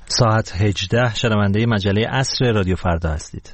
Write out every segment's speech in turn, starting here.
ساعت 18 شنونده مجله عصر رادیو فردا هستید.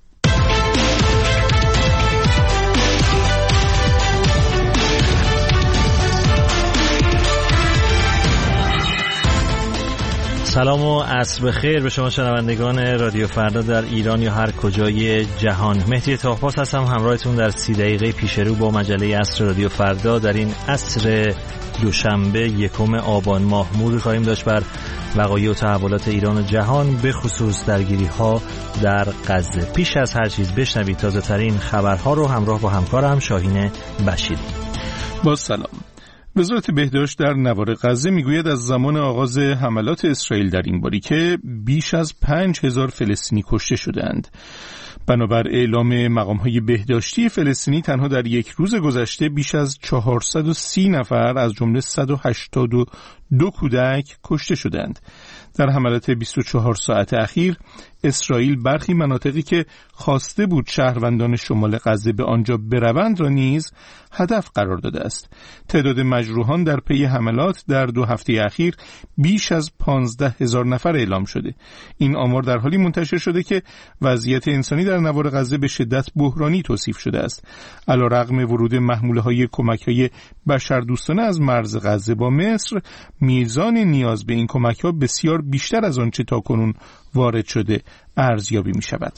سلام و عصر بخیر به شما شنوندگان رادیو فردا در ایران یا هر کجای جهان. مهدی طاهرپاس هستم همراهتون در 30 دقیقه پیش رو با مجله عصر رادیو فردا. در این عصر دوشنبه 1 آبان ماه مرور خواهیم داشت بر وقایع و تحولات ایران و جهان، به خصوص درگیری‌ها در غزه. پیش از هر چیز بشنوید تازه ترین خبرها رو همراه با همکارم شاهین بشیری. با سلام. وزارت بهداشت در نوار غزه میگوید از زمان آغاز حملات اسرائیل در این باری که بیش از 5000 فلسطینی کشته شدند. بنابر اعلام مقام‌های بهداشتی فلسطینی تنها در یک روز گذشته بیش از 430 نفر از جمله 182 کودک کشته شدند. در حملات 24 ساعت اخیر اسرائیل برخی مناطقی که خواسته بود شهروندان شمال غزه به آنجا بروند را نیز هدف قرار داده است. تعداد مجروحان در پی حملات در 2 هفته اخیر بیش از 15,000 نفر اعلام شده. این آمار در حالی منتشر شده که وضعیت انسانی در نوار غزه به شدت بحرانی توصیف شده است. علیرغم ورود محموله‌های کمک‌های بشردوستانه از مرز غزه با مصر، میزان نیاز به این کمک‌ها بسیار بیشتر از آنچه تاکنون وارد شده ارزیابی می شود.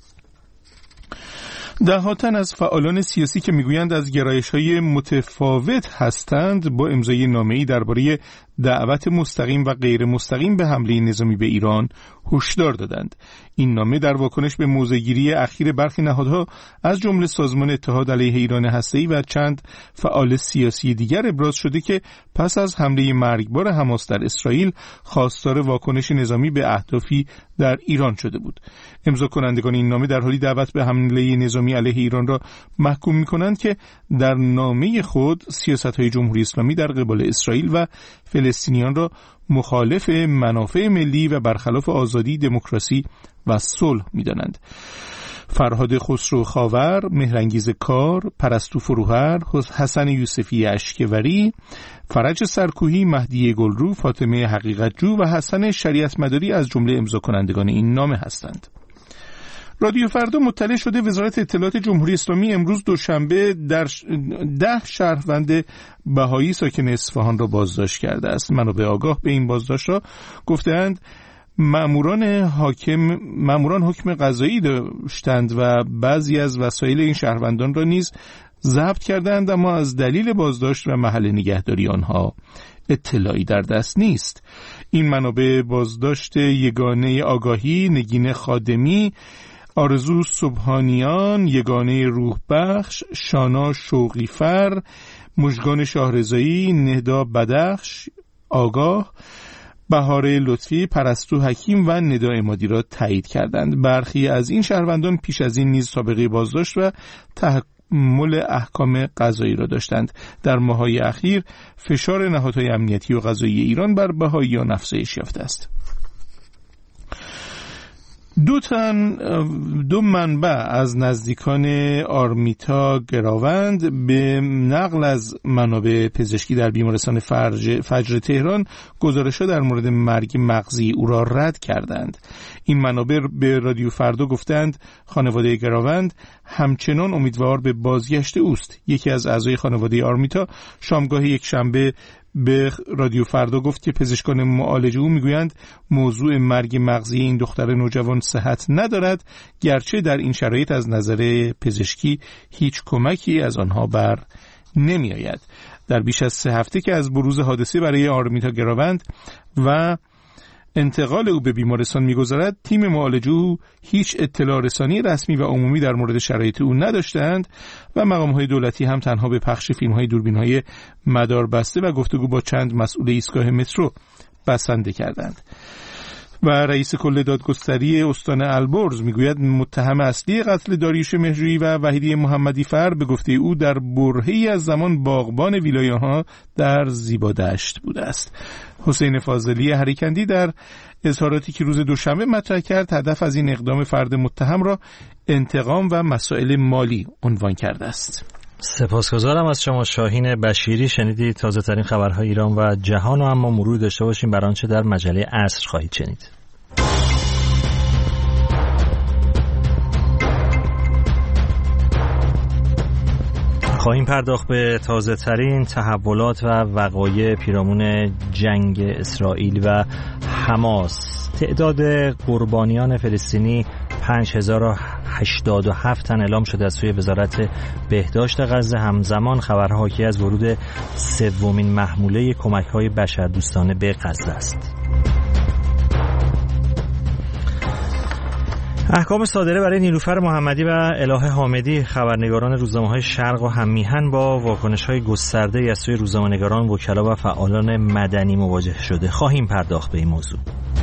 ده‌ها تن از فعالان سیاسی که میگویند از گرایش‌های متفاوت هستند با امضای نامه‌ای درباره دعوت مستقیم و غیر مستقیم به حمله نظامی به ایران هشدار دادند. این نامه در واکنش به موضع‌گیری اخیر برخی نهادها از جمله سازمان اتحاد علیه ایران هسته‌ای و چند فعال سیاسی دیگر ابراز شده که پس از حمله مرگبار حماس در اسرائیل خواستار واکنش نظامی به اهدافی در ایران شده بود. امضا کنندگان این نامه در حالی دعوت به حمله نظامی علیه ایران را محکوم می‌کنند که در نامه خود سیاست‌های جمهوری اسلامی در قبال اسرائیل و فلسطینیان را مخالف منافع ملی و برخلاف آزادی، دموکراسی و صلح می‌دانند. فرهاد خسرو خاور، مهرانگیز کار، پرستو فروهر، حسن یوسفی اشکوری، فرج سرکوهی، مهدی گلرو، فاطمه حقیقتجو و حسن شریعت مداری از جمله امضا کنندگان این نامه هستند. رادیو فردا مطلع شده وزارت اطلاعات جمهوری اسلامی امروز دوشنبه در 10 شهروند بهایی ساکن اصفهان را بازداشت کرده است. منابع آگاه به این بازداشت را گفتند ماموران حکم قضایی داشتند و بعضی از وسایل این شهروندان را نیز ضبط کردند، اما از دلیل بازداشت و محل نگهداری آنها اطلاعی در دست نیست. این منابع بازداشت یگانه آگاهی، نگین خادمی، آرزو سبحانیان، یگانه روح بخش، شانا شوقیفر، مژگان شاهرضایی، نهدا بدخش آگاه، بهاره لطفی، پرستو حکیم و ندا عمادی را تایید کردند. برخی از این شهروندان پیش از این نیز سابقه بازداشت و تحمل احکام قضایی را داشتند. در ماه‌های اخیر فشار نهادهای امنیتی و قضایی ایران بر بهائیان افزایش یافته است. دو منبع از نزدیکان آرمیتا گراوند به نقل از منابع پزشکی در بیمارستان فجر تهران گزارش‌ها در مورد مرگ مغزی او را رد کردند. این منابع به رادیو فردا گفتند خانواده گراوند همچنان امیدوار به بازگشت اوست. یکی از اعضای خانواده آرمیتا شامگاه یک شنبه به رادیو فردا گفت که پزشکان معالج او میگویند موضوع مرگ مغزی این دختر نوجوان صحت ندارد، گرچه در این شرایط از نظر پزشکی هیچ کمکی از آنها بر نمی آید. در بیش از 3 هفته که از بروز حادثه برای آرمیتا گراوند و انتقال او به بیمارستان می‌گذرد، تیم معالج او هیچ اطلاع رسانی رسمی و عمومی در مورد شرایط او نداشتند و مقام‌های دولتی هم تنها به پخش فیلم‌های دوربین‌های مدار بسته و گفتگو با چند مسئول ایستگاه مترو بسنده کردند. و رئیس کل دادگستری استان البرز میگوید متهم اصلی قتل داریوش مهرجویی و وحیدی محمدی فر به گفته او در برهه‌ای از زمان باغبان ویلای آنها در زیبادشت بوده است. حسین فاضلی هریکندی در اظهاراتی که روز دوشنبه مطرح کرد هدف از این اقدام فرد متهم را انتقام و مسائل مالی عنوان کرده است. سپاسگزارم از شما شاهین بشیری. شنیدید تازه ترین خبرهای ایران و جهان و اما مرور داشته باشیم بر آنچه در مجله عصر خواهید شنید. خواهیم پرداخت به تازه ترین تحولات و وقایع پیرامون جنگ اسرائیل و حماس. تعداد قربانیان فلسطینی 5087 تن اعلام شده از سوی وزارت بهداشت غزه. همزمان خبرها حاکی از ورود سومین محموله کمک‌های بشردوستانه به غزه است. احکام صادره برای نیلوفر محمدی و الهه حامدی خبرنگاران روزنامه‌های شرق و هم‌میهن با واکنش‌های گسترده‌ای از سوی روزنامه‌نگاران، وکلا و فعالان مدنی مواجه شده. خواهیم پرداخت به این موضوع.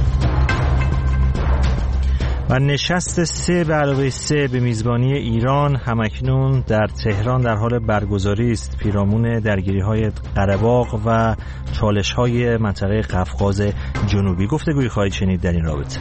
و نشست 3+3 به میزبانی ایران همکنون در تهران در حال برگزاری است، پیرامون درگیری‌های قره‌باغ و چالش‌های منطقه قفقاز جنوبی. گفتگویی خواهید شنید در این رابطه.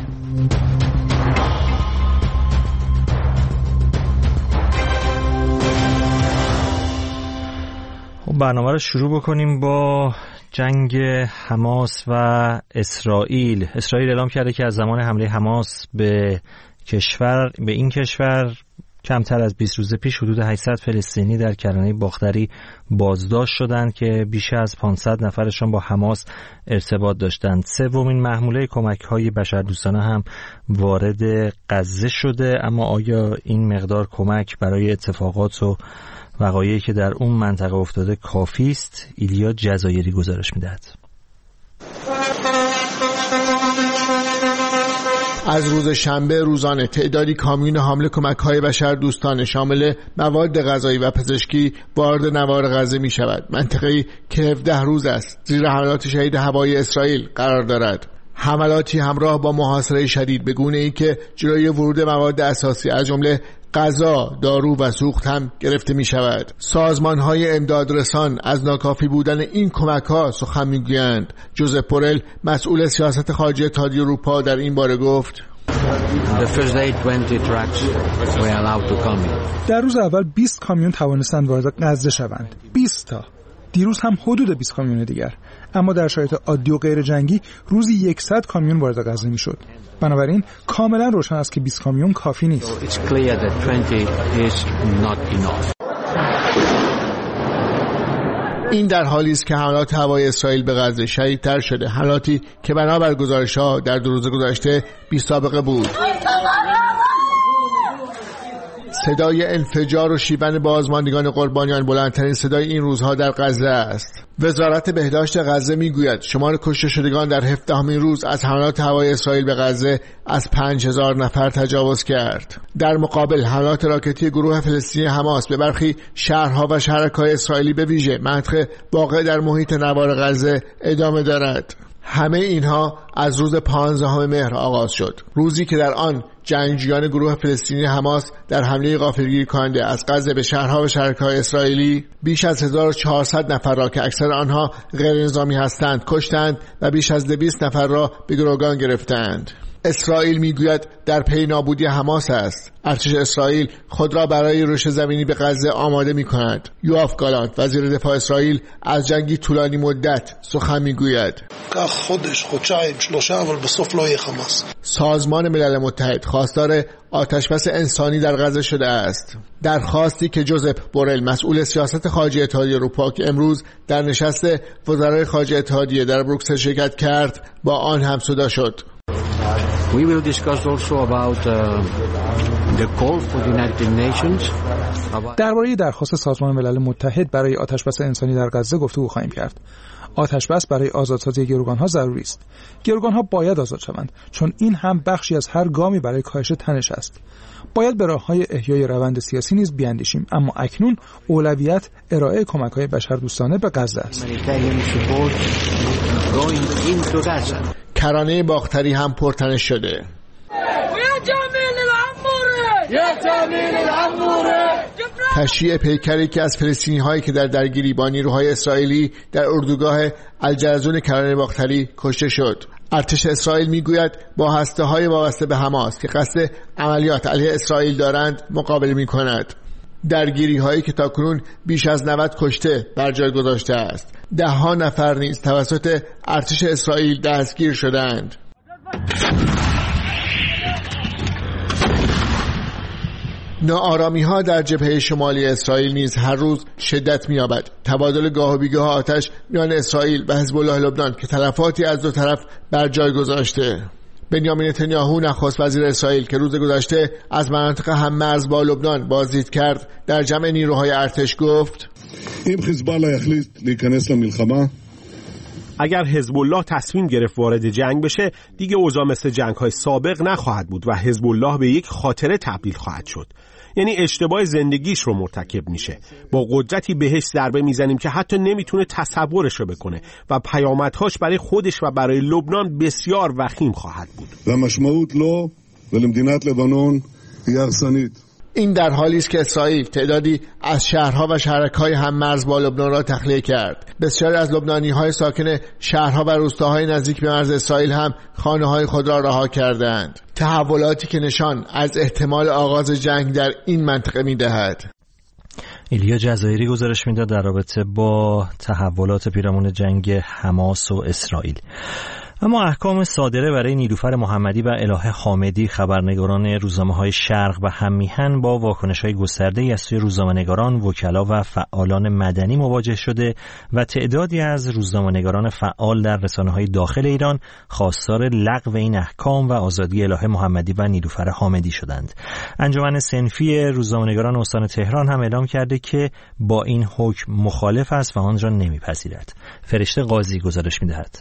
برنامه رو شروع بکنیم با جنگ حماس و اسرائیل. اسرائیل اعلام کرده که از زمان حمله حماس به این کشور کمتر از 20 روز پیش حدود 800 فلسطینی در کرانه باختری بازداشت شدند که بیش از 500 نفرشان با حماس ارتباط داشتند. سومین محموله کمک‌های بشردوستانه هم وارد غزه شده، اما آیا این مقدار کمک برای اتفاقات و وقایعی که در اون منطقه افتاده کافی است؟ ایلیا جزایری گزارش می‌دهد. از روز شنبه روزانه تعدادی کامیون حامل کمک‌های بشردوستانه شامل مواد غذایی و پزشکی وارد نوار غزه می‌شود. منطقه‌ای که 17 روز است زیر حملات شدید هوایی اسرائیل قرار دارد. حملاتی همراه با محاصره شدید به گونه‌ای که جلوی ورود مواد اساسی از جمله غذا، دارو و سوخت هم گرفته می شود. سازمان‌های امدادرسان از ناکافی بودن این کمک‌ها سخن می‌گویند. جوزپ بورل مسئول سیاست خارجی اتحادیه اروپا در این باره گفت: در روز اول 20 کامیون توانستند وارد غزه شوند. 20 تا. دیروز هم حدود 20 کامیون دیگر. اما در شرایط عادی و غیر جنگی روزی 100 کامیون وارد غزه میشد. بنابراین کاملا روشن است که 20 کامیون کافی نیست. این در حالی است که حملات هوایی اسرائیل به غزه شدیدتر شده، حملاتی که بنابر گزارش‌ها در 2 روز گذشته بی‌سابقه بود. صدای انفجار و شیون بازماندگان قربانیان بلندترین صدای این روزها در غزه است. وزارت بهداشت غزه میگوید شمار کشته شدگان در 17مین روز از حملات هوایی اسرائیل به غزه از 5000 نفر تجاوز کرد. در مقابل حملات راکتی گروه فلسطینی حماس به برخی شهرها و شهرک‌های اسرائیلی به ویژه منطقه واقع در محیط نوار غزه ادامه دارد. همه اینها از روز 15 مهر آغاز شد، روزی که در آن جنگجویان گروه فلسطینی حماس در حمله غافلگیر کننده از غزه به شهرها و شهرک‌های اسرائیلی بیش از 1400 نفر را که اکثر آنها غیر نظامی هستند کشتند و بیش از 200 نفر را به گروگان گرفتند. اسرائیل میگوید در پی نابودی حماس است. ارتش اسرائیل خود را برای رشد زمینی به غزه آماده می‌کند. یوآف گالانت وزیر دفاع اسرائیل از جنگی طولانی مدت سخن میگوید. سازمان ملل متحد خواستار آتشبس انسانی در غزه شده است. درخواستی که جوزپ بورل مسئول سیاست خارجی اتحادیه اروپا که امروز در نشست وزرای خارجه اتحادیه در بروکسل شرکت کرد با آن همسودا شد. We will discuss also about the call for the United Nations. درباره درخواست سازمان ملل متحد برای آتشبس انسانی در غزه گفتگو خواهیم کرد. آتشبس برای آزادسازی گروگان‌ها ضروری است. گروگان‌ها باید آزاد شوند چون این هم بخشی از هر گامی برای کاهش تنش است. باید به راه‌های احیای روند سیاسی نیز بیاندیشیم، اما اکنون اولویت ارائه کمک‌های بشردوستانه به غزه است. کرانه باختری هم پرتنش شده. تشییع پیکری که از فلسطینی هایی که در درگیری با نیروهای اسرائیلی در اردوگاه الجرزون کرانه باختری کشته شد. ارتش اسرائیل میگوید با هسته های وابسته به حماس که قصد عملیات علیه اسرائیل دارند مقابله می کند. درگیری هایی که تاکنون بیش از 90 کشته بر جای گذاشته است. 10 نفر نیز توسط ارتش اسرائیل دستگیر شدند. ناآرامی‌ها در جبهه شمالی اسرائیل نیز هر روز شدت می‌یابد. تبادل گاه و بیگاه آتش میان اسرائیل و حزب الله لبنان که تلفاتی از دو طرف بر جای گذاشته. بنیامین نتانیاهو نخست وزیر اسرائیل که روز گذشته از مناطق هم‌مرز با لبنان بازدید کرد، در جمع نیروهای ارتش گفت: اگر حزب الله تصمیم گرفت وارد جنگ بشه، دیگه اوضاع مثل جنگ‌های سابق نخواهد بود و حزب الله به یک خاطره تبدیل خواهد شد. یعنی اشتباه زندگیش رو مرتکب میشه. با قدرتی بهش ضربه میزنیم که حتی نمیتونه تصورش رو بکنه و پیامدهاش برای خودش و برای لبنان بسیار وخیم خواهد بود. و مشموت له ولمدینات لبنان یارسانیت. این در حالی است که اسرائیل تعدادی از شهرها و شهرک‌های هم‌مرز با لبنان را تخلیه کرد. بسیاری از لبنانی‌های ساکن شهرها و روستاهای نزدیک به مرز اسرائیل هم خانه‌های خود را رها کردند. تحولاتی که نشان از احتمال آغاز جنگ در این منطقه می‌دهد. ایلیا جزایری گزارش میداد در رابطه با تحولات پیرامون جنگ حماس و اسرائیل. اما احکام صادره برای نیلوفر محمدی و الهه حامدی، خبرنگاران روزنامه‌های شرق و هم‌میهن، با واکنش‌های گسترده‌ای از سوی روزنامه‌نگاران، وکلا و فعالان مدنی مواجه شده و تعدادی از روزنامه‌نگاران فعال در رسانه‌های داخل ایران خواستار لغو این احکام و آزادی الهه محمدی و نیلوفر حامدی شدند. انجمن صنفی روزنامه‌نگاران استان تهران هم اعلام کرده که با این حکم مخالف است و آن را نمی‌پذیرد. فرشته قاضی گزارش می‌دهد.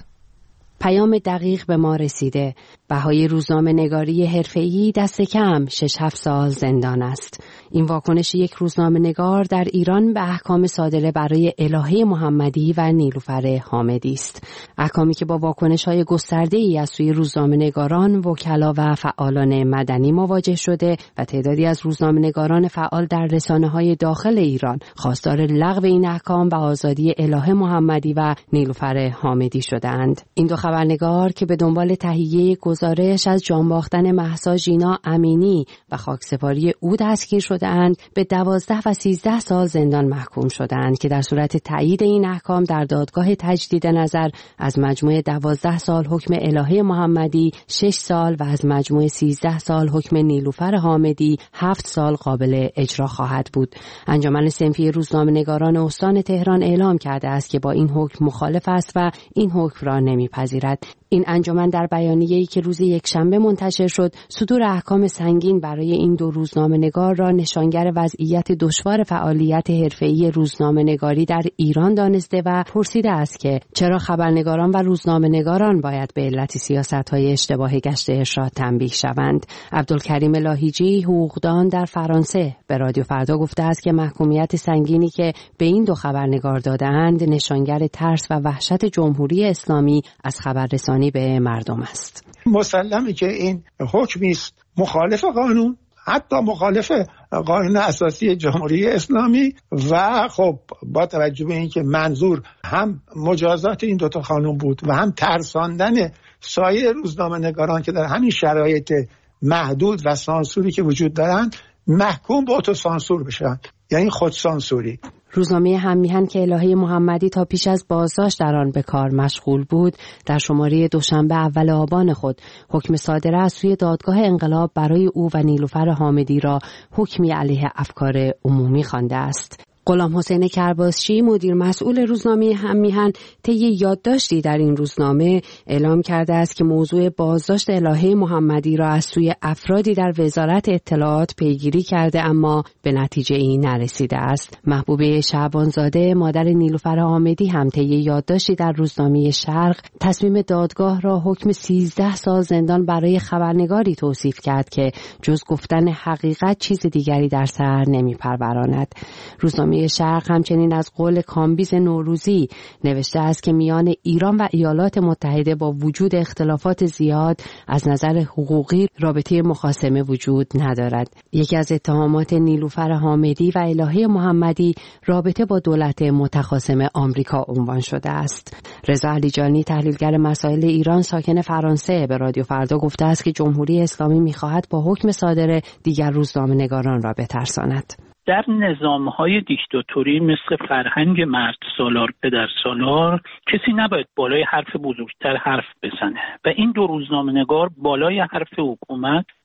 پیام دقیق به ما رسیده. بهای روزنامه‌نگاری حرفه‌ای دست کم 6-7 سال زندان است. این واکنش یک روزنامه‌نگار در ایران به احکام صادره برای الهه محمدی و نیلوفر حامدی است. احکامی که با واکنش‌های گسترده‌ای از سوی روزنامه‌نگاران، وکلا و فعالان مدنی مواجه شده و تعدادی از روزنامه‌نگاران فعال در رسانه‌های داخل ایران خواستار لغو این احکام و آزادی الهه محمدی و نیلوفر حامدی شدند. این دو خبرنگار که به دنبال تهیه گزارش از جان باختن مهسا ژینا امینی و خاکسپاری او دستگیر شده‌اند، به 12 و 13 سال زندان محکوم شدند که در صورت تایید این احکام در دادگاه تجدید نظر از مجموع 12 سال حکم الهه محمدی 6 سال و از مجموع 13 سال حکم نیلوفر حامدی 7 سال قابل اجرا خواهد بود. انجمن صنفی روزنامه‌نگاران استان تهران اعلام کرده است که با این حکم مخالف است و این حکم را نمی‌پذیرد. این انجمن در بیانیه‌ای که روز یکشنبه منتشر شد، صدور احکام سنگین برای این دو روزنامه‌نگار را نشانگر وضعیت دشوار فعالیت حرفه‌ای روزنامه‌نگاری در ایران دانسته و پرسیده است که چرا خبرنگاران و روزنامه‌نگاران باید به علت سیاست‌های اشتباه گشت ارشاد تنبیه شوند. عبدالکریم لاهیجی، حقوقدان در فرانسه، به رادیو فردا گفته است که محکومیت سنگینی که به این دو خبرنگار داده‌اند نشانگر ترس و وحشت جمهوری اسلامی از خبررسانی به مردم است. مسلمه که این حکمی است مخالف قانون، حتی مخالف قانون اساسی جمهوری اسلامی و خب با توجه به اینکه منظور هم مجازات این دوتا قانون بود و هم ترساندن سایر روزنامه‌نگاران که در همین شرایط محدود و سانسوری که وجود دارند محکوم به اتوسانسور بشن، یعنی خودسانسوری. روزنامه هم‌میهن که الهه محمدی تا پیش از بازداشت در آن به کار مشغول بود، در شماره دوشنبه اول آبان خود حکم صادره از سوی دادگاه انقلاب برای او و نیلوفر حامدی را حکمی علیه افکار عمومی خوانده است. غلام حسین کرباسچی، مدیر مسئول روزنامه هم‌میهن، طی یادداشتی در این روزنامه اعلام کرده است که موضوع بازداشت الهه محمدی را از سوی افرادی در وزارت اطلاعات پیگیری کرده اما به نتیجه ای نرسیده است. محبوبه شعبانزاده، مادر نیلوفر حامدی، هم طی یادداشتی در روزنامه شرق تصمیم دادگاه را حکم 13 سال زندان برای خبرنگاری توصیف کرد که جز گفتن حقیقت چیز دیگری در سر نمی‌پروراند. روزنامه شرق همچنین از قول کامبیز نوروزی نوشته است که میان ایران و ایالات متحده با وجود اختلافات زیاد از نظر حقوقی رابطه مخاصمه وجود ندارد. یکی از اتهامات نیلوفر حامدی و الهه محمدی رابطه با دولت متخاصم آمریکا عنوان شده است. رضا علیجانی، تحلیلگر مسائل ایران ساکن فرانسه، به رادیو فردا گفته است که جمهوری اسلامی می‌خواهد با حکم صادره دیگر روزنامه‌نگاران را بترساند. در نظام‌های دیکتاتوری مثل فرهنگ مرد سالار پدر سالار کسی نباید بالای حرف بزرگتر حرف بزنه و این دو روزنامه‌نگار بالای حرف حکومت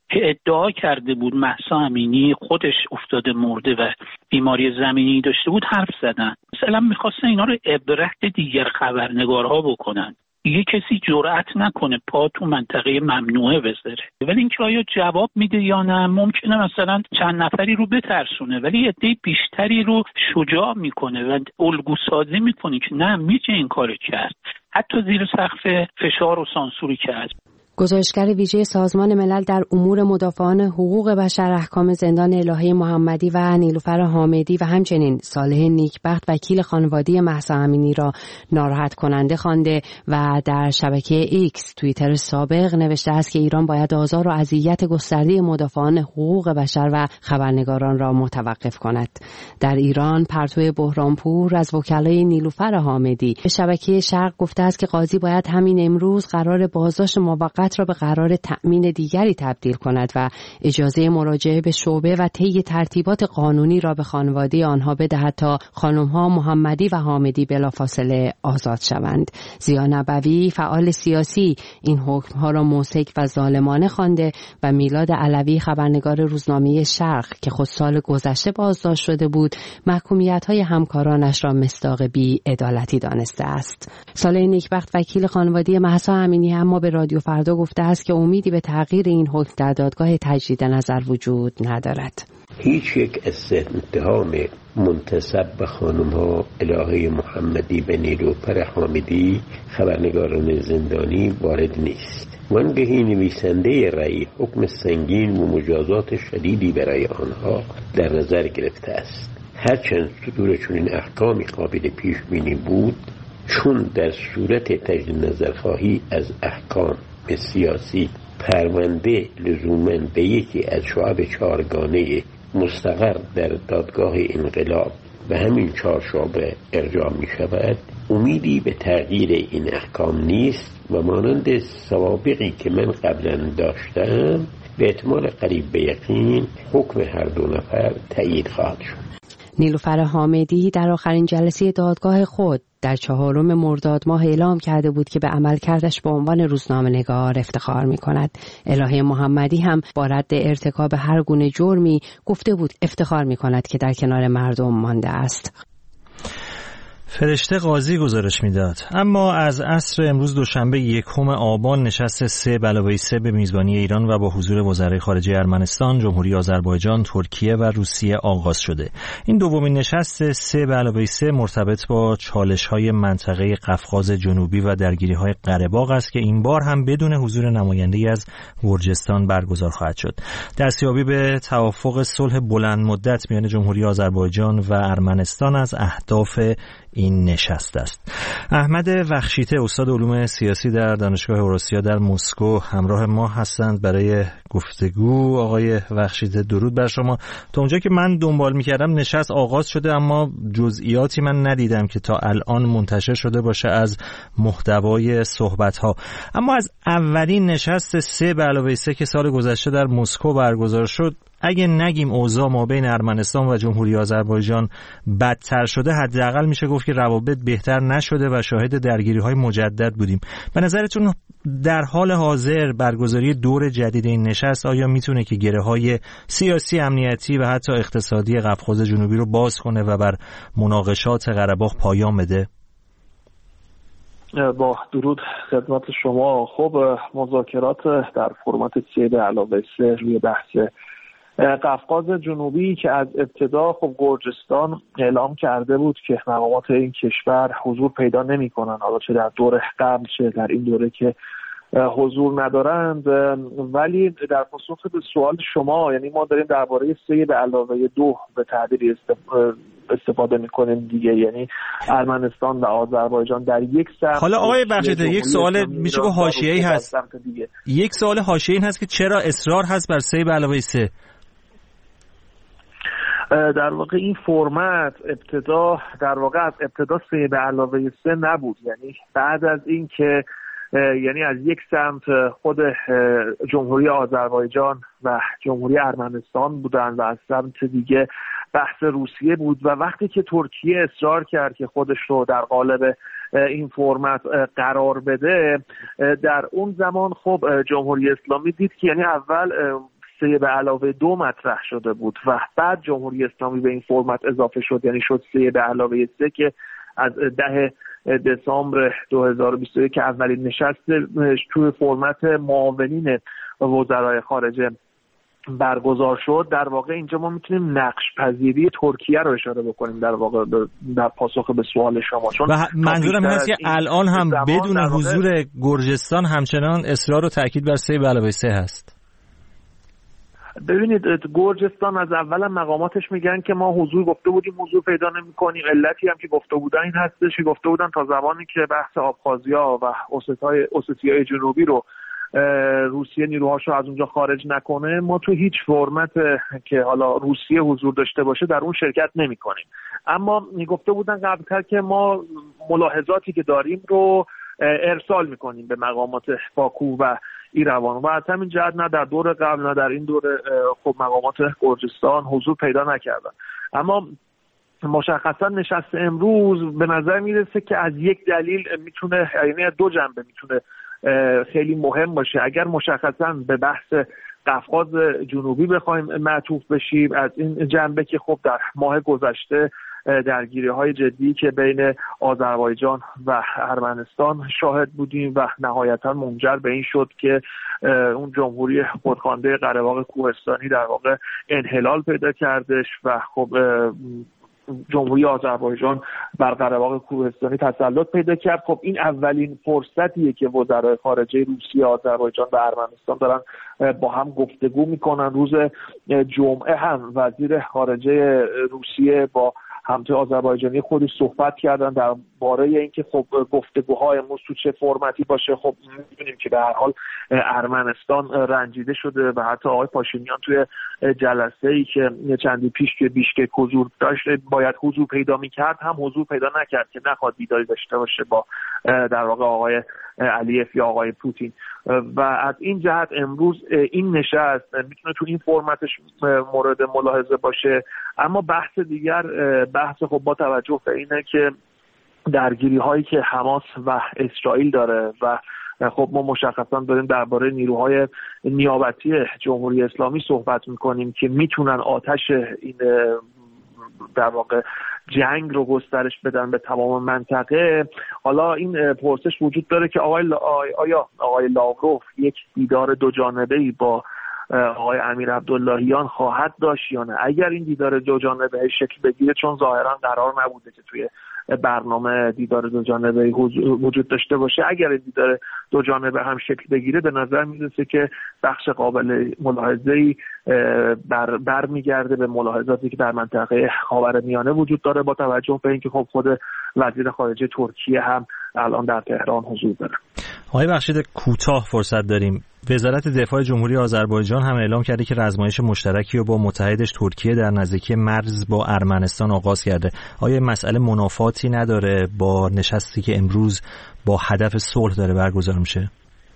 که ادعا کرده بود مهسا امینی خودش افتاده مرده و بیماری زمینی داشته بود حرف زدن. مثلا میخواستن اینا رو عبرت دیگر خبرنگارها بکنن. یه کسی جرأت نکنه پا تو منطقه ممنوعه بذاره. ولی اینکه آیا جواب میده یا نه، ممکنه مثلا چند نفری رو بترسونه ولی عده بیشتری رو شجاع میکنه و الگو سازی میکنه که نه میشه این کارو کرد، حتی زیر سقف فشار و سانسوری کرد. گزارشگر ویژه سازمان ملل در امور مدافعان حقوق بشر احکام زندان الهه محمدی و نیلوفر حامدی و همچنین صالح نیکبخت وکیل خانواده مهسا امینی را ناراحت کننده خوانده و در شبکه ایکس توییتر سابق نوشته است که ایران باید آزار و اذیت گسترده مدافعان حقوق بشر و خبرنگاران را متوقف کند. در ایران پرتو بحرانپور از وکلای نیلوفر حامدی به شبکه شرق گفته است که قاضی باید همین امروز قرار بازداشت موقت را به قرار تأمین دیگری تبدیل کند و اجازه مراجعه به شعبه و طی ترتیبات قانونی را به خانواده آنها بدهد تا خانم‌ها محمدی و حامدی بلافاصله آزاد شوند. ضیا نبوی فعال سیاسی این حکم‌ها را موسک و ظالمانه خوانده و میلاد علوی خبرنگار روزنامه شرق که خود سال گذشته بازداشت شده بود محکومیت‌های همکارانش را مصداق بی‌عدالتی دانسته است. صالح نیکبخت وکیل خانواده مهسا امینی اما به رادیو فردا گفته است که امیدی به تغییر این حکم در دادگاه تجدید نظر وجود ندارد. هیچ یک اتهام منتسب به خانم‌ها الهه محمدی و نیلوفر حامدی خبرنگاران زندانی وارد نیست. وانگهی نویسنده رأی حکم سنگین و مجازات شدیدی برای آنها در نظر گرفته است. هرچند صدور چنین احکامی قابل پیش بینی بود، چون در صورت تجدید نظرخواهی از احکام سیاسی پرونده لزوماً به یکی از شعب چهارگانه مستقر در دادگاه انقلاب به همین 4 شعبه ارجاع می شود، امیدی به تغییر این احکام نیست و مانند سوابقی که من قبلا داشتم به احتمال قریب به یقین حکم هر دو نفر تایید خواهد شد. نیلوفر حامدی در آخرین جلسه دادگاه خود در 4 مرداد ماه اعلام کرده بود که به عملکردش به عنوان روزنامه‌نگار افتخار می‌کند. الهه محمدی هم با رد ارتکاب هر گونه جرمی گفته بود افتخار می‌کند که در کنار مردم مانده است. فرشته قاضی گزارش میداد. اما از عصر امروز دوشنبه 1 آبان نشست 3+3 به میزبانی ایران و با حضور وزرای خارجه ارمنستان، جمهوری آذربایجان، ترکیه و روسیه آغاز شده. این دومین نشست 3+3 مرتبط با چالش‌های منطقه قفقاز جنوبی و درگیری‌های قره باغ است که این بار هم بدون حضور نماینده‌ای از گرجستان برگزار خواهد شد. دستیابی به توافق صلح بلند مدت میان جمهوری آذربایجان و ارمنستان از اهداف این نشست است. احمد وخشیته استاد علوم سیاسی در دانشگاه اوراسیا در مسکو همراه ما هستند برای گفتگو. آقای وخشیته درود بر شما. تا اونجا که من دنبال می‌کردم نشست آغاز شده اما جزئیاتی من ندیدم که تا الان منتشر شده باشه از محتوای صحبت‌ها. اما از اولین نشست 3+3 که سال گذشته در مسکو برگزار شد، اگه نگیم اوضاع مابین ارمنستان و جمهوری آذربایجان بدتر شده، حداقل میشه گفت که روابط بهتر نشده و شاهد درگیری‌های مجدد بودیم. به نظرتون در حال حاضر برگزاری دور جدید این نشست آیا میتونه که گره‌های سیاسی، امنیتی و حتی اقتصادی قفقاز جنوبی رو باز کنه و بر مناقشات قره باغ پایان بده؟ با درود خدمت شما. خب مذاکرات در فرمت 3+3 روی بحث قفقاز جنوبی که از ابتدا خب گرجستان اعلام کرده بود که مقامات این کشور حضور پیدا نمی‌کنن، حالا چه در دوره قبل چه در این دوره که حضور ندارند. ولی در پاسخ به سوال شما، یعنی ما داریم درباره 3+2 به تعبیر استفاده میکنیم دیگه، یعنی ارمنستان و آذربایجان در یک سمت. حالا آقای بخشیده یک سوال میشه که حاشیه‌ای هست. یک سوال حاشیه‌ای این هست که چرا اصرار هست بر 3+3؟ در واقع این فرمت در واقع از ابتدا 3+3 نبود، یعنی بعد از این که یعنی از یک سمت خود جمهوری آذربایجان و جمهوری ارمنستان بودن و از سمت دیگه بحث روسیه بود و وقتی که ترکیه اصرار کرد که خودش رو در قالب این فرمت قرار بده، در اون زمان خب جمهوری اسلامی دید که یعنی اول 3+2 مطرح شده بود و بعد جمهوری اسلامی به این فرمت اضافه شد، یعنی شد 3+3 که از 10 دسامبر 2021 که اولین نشست توی فرمت معاونین وزرای خارجه برگزار شد. در واقع اینجا ما میتونیم نقش پذیری ترکیه رو اشاره بکنیم در واقع در پاسخ به سوال شما، چون و منظورم این است که الان هم بدون حضور گرجستان همچنان اصرار و تاکید بر 3+3 هست. ببینید گرجستان از اول مقاماتش میگن که ما حضور گفته بودیم حضور پیدا نمی‌کنیم. علتی هم که گفته بودن این هستش که گفته بودن تا زمانی که بحث آبخازیا و اوستیای جنوبی رو روسیه نیروهاشو از اونجا خارج نکنه، ما تو هیچ فرمت که حالا روسیه حضور داشته باشه در اون شرکت نمی‌کنیم. اما گفته بودن قبل‌تر که ما ملاحظاتی که داریم رو ارسال می‌کنیم به مقامات باکو و ایروان و از همین جهت نه در دور قبل نه در این دور خب مقامات گرجستان حضور پیدا نکردن. اما مشخصا نشست امروز به نظر میرسه که از یک دلیل میتونه، یعنی دو جنبه میتونه خیلی مهم باشه. اگر مشخصا به بحث قفقاز جنوبی بخوایم معطوف بشیم، از این جنبه که خب در ماه گذشته درگیری‌های جدی که بین آذربایجان و ارمنستان شاهد بودیم و نهایتاً منجر به این شد که اون جمهوری خودخوانده قره باغ کوهستانی در واقع انحلال پیدا کردش و خب جمهوری آذربایجان بر قره باغ کوهستانی تسلط پیدا کرد. خب این اولین فرصتیه که وزرای خارجه روسیه، آذربایجان و ارمنستان دارن با هم گفتگو میکنن. روز جمعه هم وزیر خارجه روسیه با همتای آذربایجانی خودش صحبت کردن درباره اینکه خب گفتگوهای امروز تو چه فرمتی باشه. خب می‌بینیم که به هر حال ارمنستان رنجیده شده و حتی آقای پاشینیان توی جلسه‌ای که چندی پیش که بیشکک حضور داشت باید حضور پیدا می‌کرد هم حضور پیدا نکرد که نخواد دیداری داشته باشه با در واقع آقای علیف یا آقای پوتین. و از این جهت امروز این نشست میتونه تو این فرمتش مورد ملاحظه باشه. اما بحث دیگر بحث خب با توجه به اینه که درگیری هایی که حماس و اسرائیل داره و خب ما مشخصا داریم درباره نیروهای نیابتی جمهوری اسلامی صحبت میکنیم که میتونن آتش این در واقع جنگ رو گسترش بدن به تمام منطقه. حالا این پرسش وجود داره که آیا آقای لاوروف یک دیدار دو جانبه‌ای با آقای امیر عبداللهیان خواهد داشت یا نه؟ اگر این دیدار دو جانبه شکل بگیره، چون ظاهرا قرار نبوده که توی برنامه دیدار دو جانبه وجود داشته باشه، اگر دیدار دو جانبه هم شکل بگیره به نظر میرسه که بخش قابل ملاحظه‌ای برمیگرده به ملاحظاتی که در منطقه خاورمیانه وجود داره، با توجه به اینکه خب خود وزیر خارجه ترکیه هم الان در تهران حضور داره. آقای بخشید کوتاه فرصت داریم. وزارت دفاع جمهوری آذربایجان هم اعلام کرده که رزمایش مشترکی رو با متحدش ترکیه در نزدیکی مرز با ارمنستان آغاز کرده. آیا مسئله منافاتی نداره با نشستی که امروز با هدف صلح داره برگزار میشه؟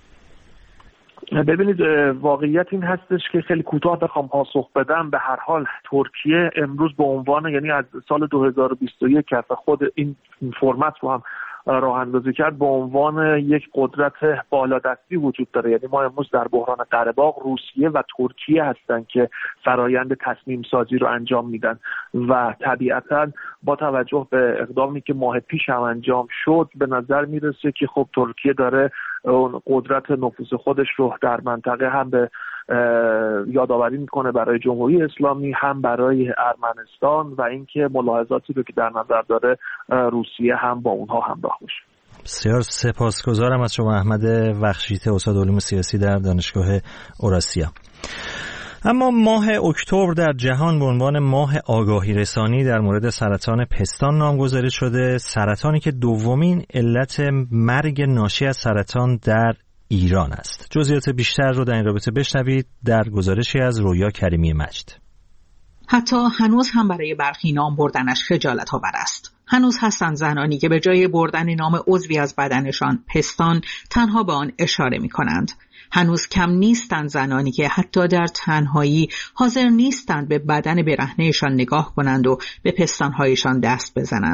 ببینید واقعیت این هستش که خیلی کوتاه بخوام پاسخ بدم، به هر حال ترکیه امروز به عنوان، یعنی از سال 2021 که خود این فرمت رو هم راه اندازی کرد، به عنوان یک قدرت بالادستی وجود داره. یعنی ما امروز در بحران قره باغ روسیه و ترکیه هستن که فرایند تصمیم سازی رو انجام میدن و طبیعتاً با توجه به اقدامی که ماه پیش هم انجام شد به نظر میرسه که خب ترکیه داره اون قدرت نفوذ خودش رو در منطقه هم به یادآوری میکنه برای جمهوری اسلامی، هم برای ارمنستان، و اینکه ملاحظاتی رو که در نظر داره روسیه هم با اونها همراه باشه. بسیار سپاسگزارم از شما احمد وخشیته، استاد علوم سیاسی در دانشگاه اوراسیا. اما ماه اکتبر در جهان به عنوان ماه آگاهی رسانی در مورد سرطان پستان نامگذاری شده، سرطانی که دومین علت مرگ ناشی از سرطان در ایران است. جزئیات بیشتر رو در این رابطه بشنوید در گزارشی از رویا کریمی مجد. حتی هنوز هم برای برخی نام بردنش خجالت آور است. هنوز هستند زنانی که به جای بردن نام عضوی از بدنشان پستان تنها به آن اشاره می کنند. هنوز کم نیستند زنانی که حتی در تنهایی حاضر نیستند به بدن برهنه‌شان نگاه کنند و به پستانهایشان دست بزنند.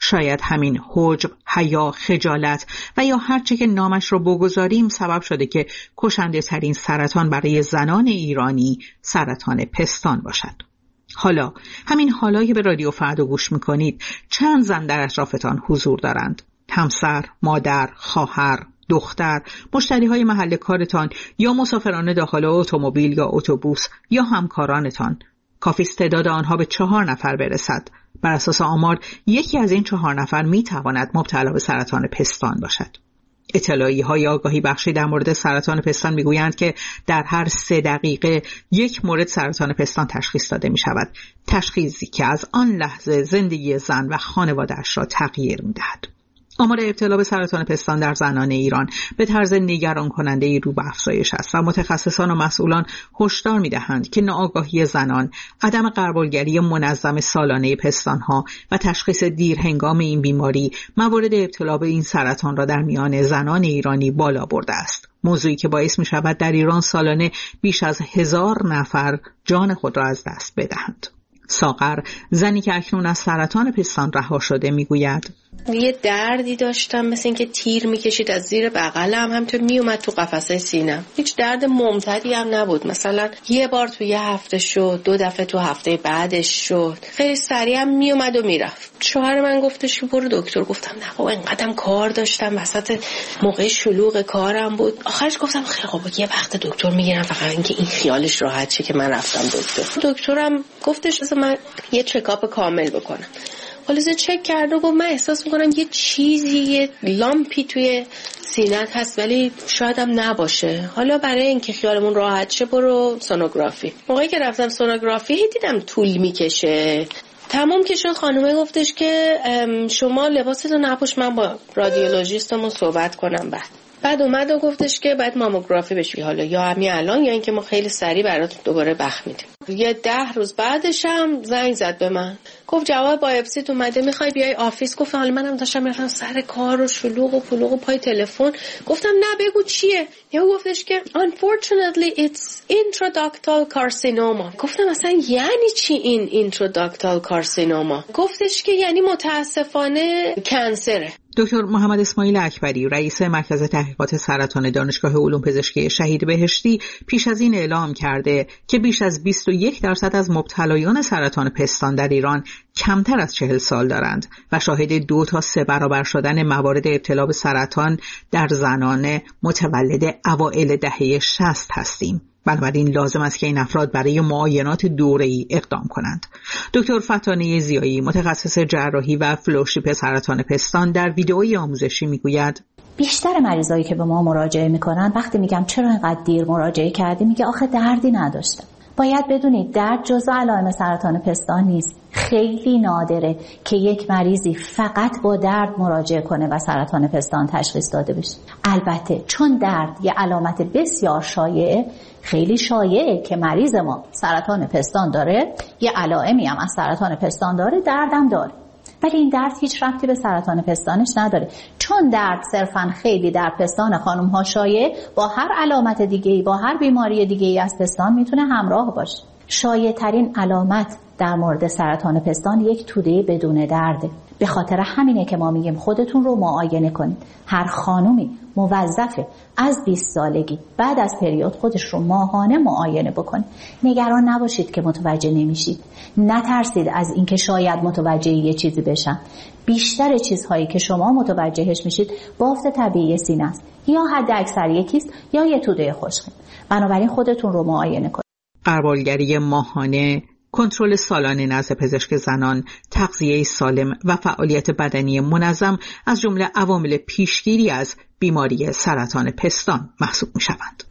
شاید همین حجب، حیا، خجالت و یا هر چه که نامش رو بگذاریم سبب شده که کشنده ترین سرطان برای زنان ایرانی سرطان پستان باشد. حالا همین حالا که به رادیو فردا گوش میکنید چند زن در اطرافتان حضور دارند؟ همسر، مادر، خواهر، دختر، مشتریهای محل کارتان یا مسافران داخل اتومبیل یا اتوبوس یا همکارانتان. کافی است تعداد آنها به 4 نفر برسد. بر اساس آمار یکی از این 4 نفر میتواند مبتلا به سرطان پستان باشد. اطلاعیه‌های آگاهی بخشی در مورد سرطان پستان میگویند که در هر 3 دقیقه یک مورد سرطان پستان تشخیص داده می شود. تشخیصی که از آن لحظه زندگی زن و خانواده‌اش را تغییر می‌دهد. آمار ابتلا به سرطان پستان در زنان ایران به طرز نگران کننده رو به افزایش است و متخصصان و مسئولان هشدار می‌دهند که ناآگاهی زنان، عدم غربالگری منظم سالانه پستان‌ها و تشخیص دیرهنگام این بیماری موارد ابتلا به این سرطان را در میان زنان ایرانی بالا برده است. موضوعی که باعث می‌شود در ایران سالانه بیش از 1000 نفر جان خود را از دست بدهند. ساغر، زنی که اکنون از سرطان پستان رها شده، میگوید یه دردی داشتم مثل اینکه تیر میکشید از زیر بغلم، همینطور میومد تو قفسه سینم. هیچ درد ممتدی هم نبود، مثلا یه بار تو یه هفته شد، 2 دفعه تو هفته بعدش شد، خیلی سریع هم میومد و میرفت. شوهر من گفتش که برو دکتر. گفتم نه بابا، اینقدرم کار داشتم، وسط موقع شلوغ کارم بود. آخرش گفتم خیلی خوب یه وقت دکتر میگیرم، فقط اینکه این خیالش راحت شه که من رفتم دکتر. دکترم گفتش من یه چکاپ کامل بکنم. خلاصه چک کرد و گفت من احساس میکنم یه چیزی، یه لامپی توی سینت هست ولی شاید هم نباشه. حالا برای اینکه خیالمون راحت شه برو سونوگرافی. موقعی که رفتم سونوگرافی دیدم طول میکشه. تمام که شد خانومه گفتش که شما لباستو نپوش، من با رادیولوژیستمون صحبت کنم. بعد اومد و گفتش که باید ماموگرافی بشی، حالا یا همین الان یا اینکه ما خیلی سریع برات دوباره بخ میدیم. یه 10 روز بعدش هم زنگ زد به من، گفت جواب بایوپسیت اومده، میخوای بیای آفیس؟ گفتم حالا منم داشتم میرفتم سر کار و شلوغ و پلوغ و پای تلفن. گفتم نه بگو چیه. یهو گفتش که unfortunately it's intraductal carcinoma. گفتم اصلا یعنی چی این intraductal carcinoma؟ گفتش که یعنی متاسفانه کنسره. دکتر محمد اسماعیل اکبری، رئیس مرکز تحقیقات سرطان دانشگاه علوم پزشکی شهید بهشتی، پیش از این اعلام کرده که بیش از 21% از مبتلایان سرطان پستان در ایران کمتر از 40 سال دارند و شاهد 2 تا 3 برابر شدن موارد ابتلا به سرطان در زنان متولد اوایل دهه 60 هستیم. بنابراین لازم است که این افراد برای معاینات دوره‌ای اقدام کنند. دکتر فتانه ضیایی، متخصص جراحی و فلوشیپ سرطان پستان، در ویدئوی آموزشی میگوید بیشتر مریضایی که به ما مراجعه میکنن وقتی میگم چرا اینقدر دیر مراجعه کردی، میگه آخه دردی نداشتم. باید بدونید درد جزء علائم سرطان پستان نیست. خیلی نادره که یک مریضی فقط با درد مراجعه کنه و سرطان پستان تشخیص داده بشه. البته چون درد یه علامت بسیار شایعه، خیلی شایعه که مریض ما سرطان پستان داره، یه علائمی هم از سرطان پستان داره، دردم داره، ولی این درد هیچ ربطی به سرطان پستانش نداره. چون درد صرفاً خیلی در پستان خانم ها شایع، با هر علامت دیگه‌ای، با هر بیماری دیگه‌ای از پستان میتونه همراه باشه. شایع ترین علامت در مورد سرطان پستان یک توده بدون درده. به خاطر همینه که ما میگیم خودتون رو معاینه کنید. هر خانومی موظفه از 20 سالگی بعد از پریود خودش رو ماهانه معاینه بکنه. نگران نباشید که متوجه نمیشید. نترسید از اینکه شاید متوجه یه چیزی بشن. بیشتر چیزهایی که شما متوجهش میشید بافت طبیعی سینه است، یا حد اکثر یکیست یا یه توده خشکه. بنابراین خودتون رو معاینه کنید. غربالگری ماهانه، کنترل سالانه نزد پزشک زنان، تغذیه سالم و فعالیت بدنی منظم از جمله عوامل پیشگیری از بیماری سرطان پستان محسوب می‌شوند.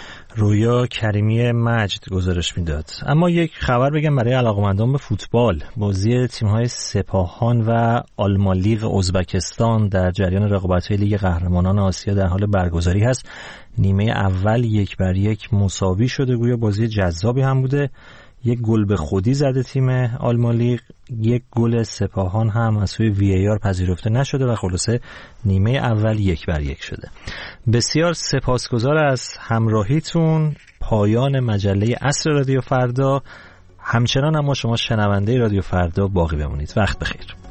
رویا کریمی مجد گزارش میداد. اما یک خبر بگم برای علاقه‌مندان به فوتبال. بازی تیم‌های سپاهان و آلمالیق ازبکستان در جریان رقابت‌های لیگ قهرمانان آسیا در حال برگزاری هست. نیمه اول 1-1 مساوی شده، گویا بازی جذابی هم بوده. یک گل به خودی زده تیم آلمالیق، یک گل سپاهان هم از سوی VAR پذیرفته نشده و خلاصه نیمه اول 1-1 شده. بسیار سپاسگزار از همراهیتون. پایان مجله عصر رادیو فردا. همچنان اما شما شنونده رادیو فردا باقی بمونید. وقت بخیر.